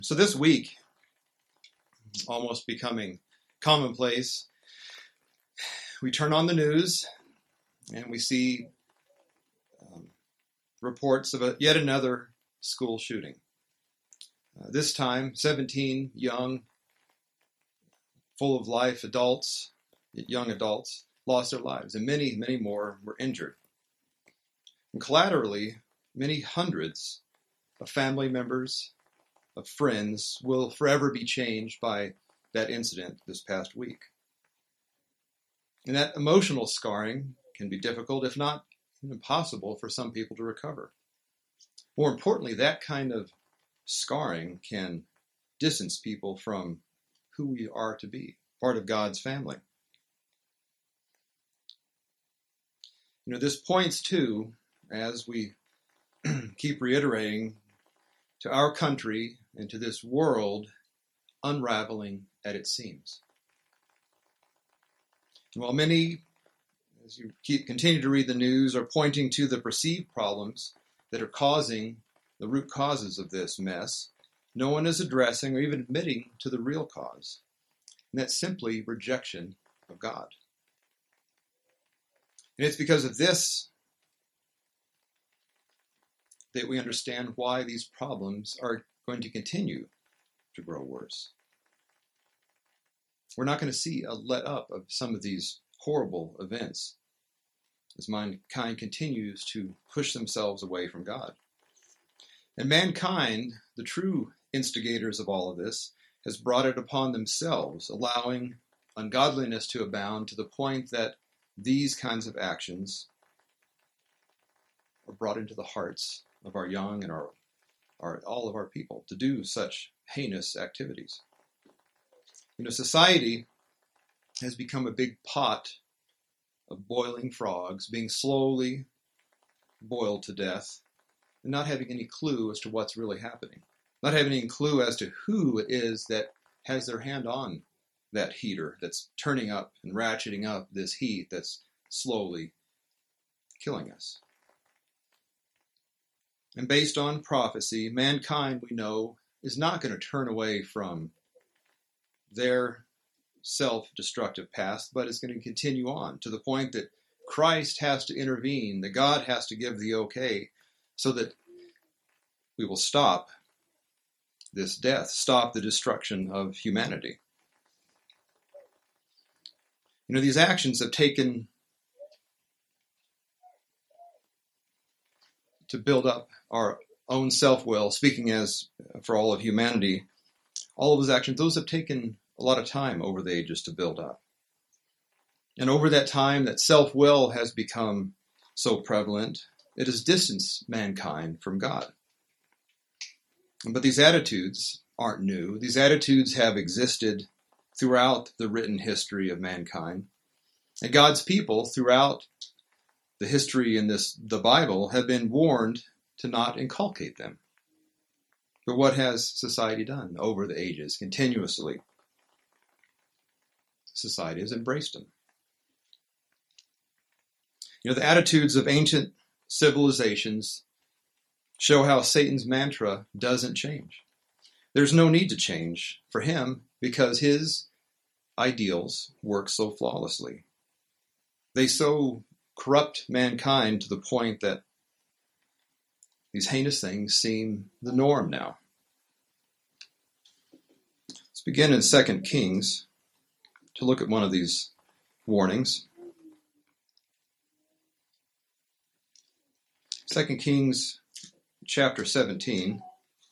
So this week, almost becoming commonplace, we turn on the news and we see reports of yet another school shooting. This time, 17 young, full of life young adults, lost their lives, and many, many more were injured. And collaterally, many hundreds of family members, of friends, will forever be changed by that incident this past week. And that emotional scarring can be difficult, if not impossible, for some people to recover. More importantly, that kind of scarring can distance people from who we are to be, part of God's family. This points to, as we keep reiterating, to our country and to this world unraveling at its seams. And while many, as you continue to read the news, are pointing to the perceived problems that are causing the root causes of this mess, no one is addressing or even admitting to the real cause. And that's simply rejection of God. And it's because of this that we understand why these problems are going to continue to grow worse. We're not going to see a let up of some of these horrible events as mankind continues to push themselves away from God. And mankind, the true instigators of all of this, has brought it upon themselves, allowing ungodliness to abound to the point that these kinds of actions are brought into the hearts of our young and all of our people to do such heinous activities. Society has become a big pot of boiling frogs, being slowly boiled to death, and not having any clue as to what's really happening. Not having any clue as to who it is that has their hand on that heater that's turning up and ratcheting up this heat that's slowly killing us. And based on prophecy, mankind, we know, is not going to turn away from their self-destructive past, but is going to continue on to the point that Christ has to intervene, that God has to give the okay, so that we will stop this death, stop the destruction of humanity. These actions have taken to build up our own self-will, speaking as for all of humanity, all of those actions, those have taken a lot of time over the ages to build up. And over that time, that self-will has become so prevalent, it has distanced mankind from God. But these attitudes aren't new. These attitudes have existed throughout the written history of mankind. And God's people throughout the history in the Bible have been warned to not inculcate them. But what has society done over the ages continuously? Society has embraced them. The attitudes of ancient civilizations show how Satan's mantra doesn't change. There's no need to change for him because his ideals work so flawlessly. They so corrupt mankind to the point that these heinous things seem the norm now. Let's begin in 2 Kings to look at one of these warnings. 2 Kings chapter 17,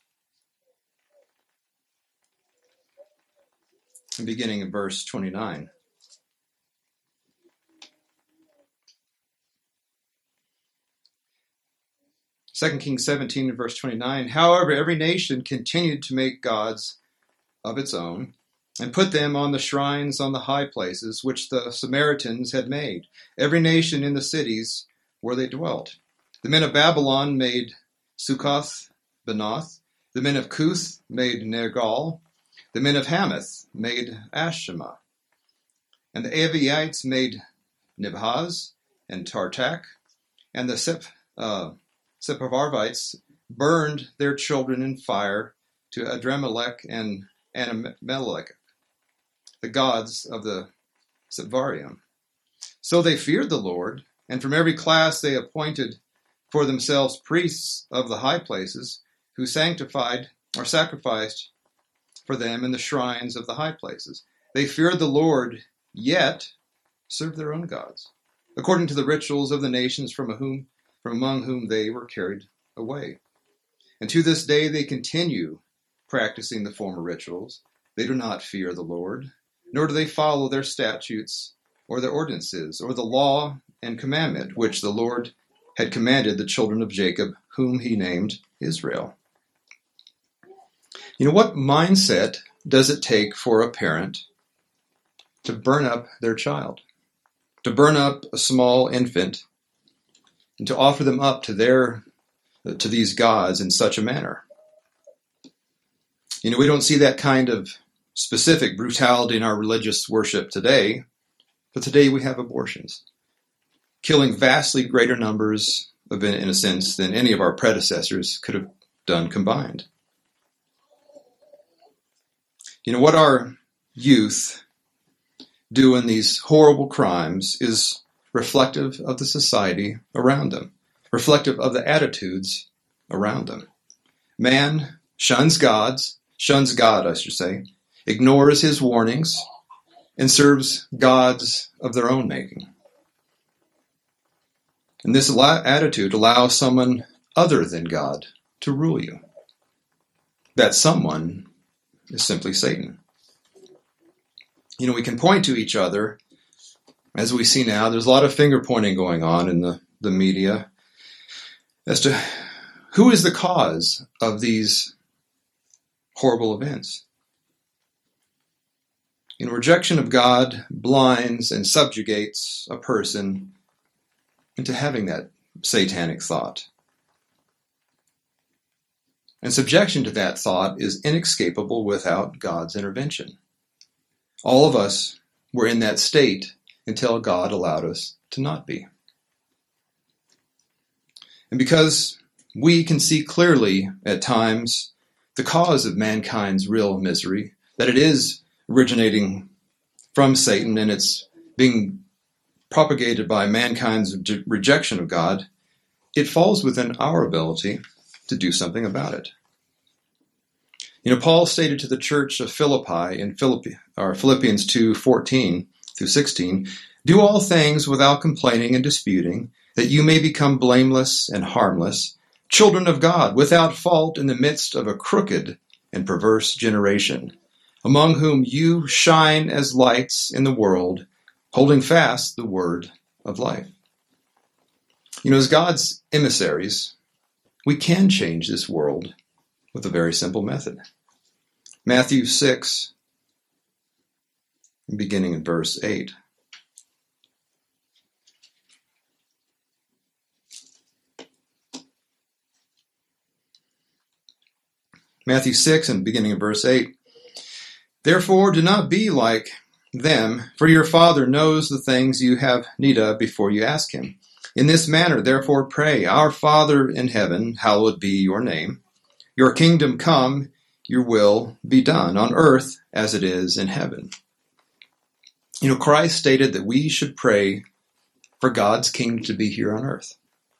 and beginning in verse 29. Second Kings 17 and verse 29. However, every nation continued to make gods of its own and put them on the shrines on the high places which the Samaritans had made, every nation in the cities where they dwelt. The men of Babylon made Succoth Benoth. The men of Cuth made Nergal. The men of Hamath made Ashima. And the Avites made Nibhaz and Tartak. And the Sepharvites burned their children in fire to Adremelech and Anamelech, the gods of the Sepharvaim. So they feared the Lord, and from every class they appointed for themselves priests of the high places, who sanctified or sacrificed for them in the shrines of the high places. They feared the Lord, yet served their own gods, according to the rituals of the nations from among whom they were carried away. And to this day they continue practicing the former rituals. They do not fear the Lord, nor do they follow their statutes or their ordinances, or the law and commandment which the Lord had commanded the children of Jacob, whom he named Israel. What mindset does it take for a parent to burn up their child, to burn up a small infant, and to offer them up to these gods in such a manner? We don't see that kind of specific brutality in our religious worship today, but today we have abortions, killing vastly greater numbers of innocents than any of our predecessors could have done combined. What our youth do in these horrible crimes is reflective of the society around them, reflective of the attitudes around them. Man shuns God, ignores his warnings, and serves gods of their own making. And this attitude allows someone other than God to rule you. That someone is simply Satan. We can point to each other, as we see now. There's a lot of finger pointing going on in the media as to who is the cause of these horrible events. Rejection of God blinds and subjugates a person into having that satanic thought. And subjection to that thought is inescapable without God's intervention. All of us were in that state until God allowed us to not be. And because we can see clearly at times the cause of mankind's real misery, that it is originating from Satan and it's being propagated by mankind's rejection of God, it falls within our ability to do something about it. Paul stated to the church of Philippi in Philippians 2:14 through 16, "Do all things without complaining and disputing, that you may become blameless and harmless, children of God, without fault in the midst of a crooked and perverse generation, among whom you shine as lights in the world, holding fast the word of life." As God's emissaries, we can change this world with a very simple method. Matthew 6, beginning in verse 8. Matthew 6 and beginning in verse 8. "Therefore do not be like them, for your Father knows the things you have need of before you ask him. In this manner, therefore, pray, Our Father in heaven, hallowed be your name. Your kingdom come, your will be done on earth as it is in heaven." Christ stated that we should pray for God's kingdom to be here on earth.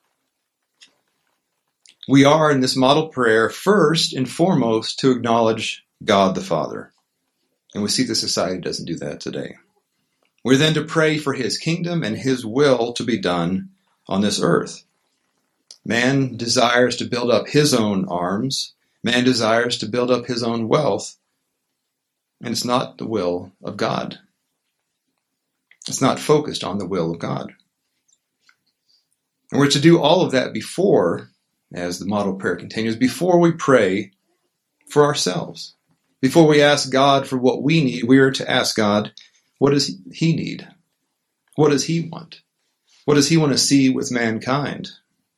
We are in this model prayer first and foremost to acknowledge God the Father. And we see the society doesn't do that today. We're then to pray for his kingdom and his will to be done on this earth. Man desires to build up his own arms. Man desires to build up his own wealth. And it's not the will of God. It's not focused on the will of God. And we're to do all of that before, as the model prayer continues, before we pray for ourselves. Before we ask God for what we need, we are to ask God, what does he need? What does he want? What does he want to see with mankind?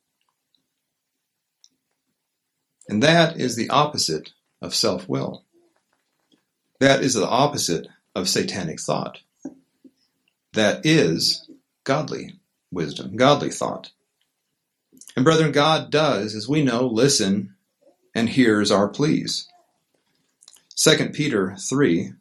And that is the opposite of self-will. That is the opposite of satanic thought. That is godly wisdom, godly thought. And brethren, God does, as we know, listen and hears our pleas. 2 Peter 3.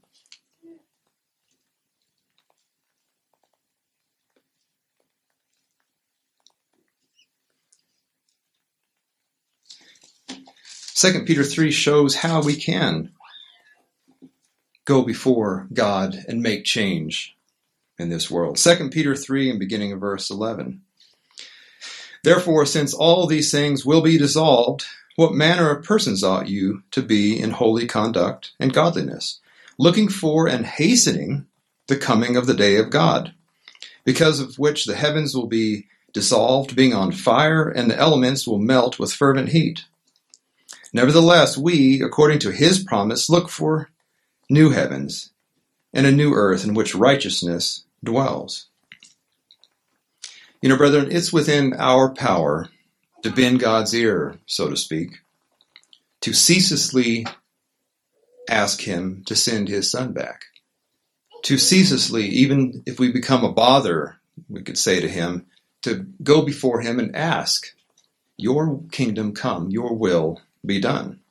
Second Peter 3 shows how we can go before God and make change in this world. 2 Peter 3 and beginning of verse 11. Therefore, since all these things will be dissolved, what manner of persons ought you to be in holy conduct and godliness, looking for and hastening the coming of the day of God, because of which the heavens will be dissolved, being on fire, and the elements will melt with fervent heat. Nevertheless, we, according to his promise, look for new heavens and a new earth in which righteousness dwells. You know, brethren, it's within our power to bend God's ear, so to speak, to ceaselessly ask him to send his son back. To ceaselessly, even if we become a bother, we could say to him, to go before him and ask, your kingdom come, your will be done.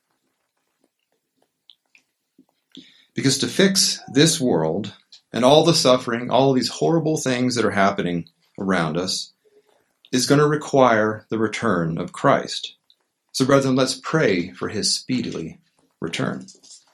Because to fix this world and all the suffering, all of these horrible things that are happening around us, is going to require the return of Christ. So, brethren, let's pray for his speedily return.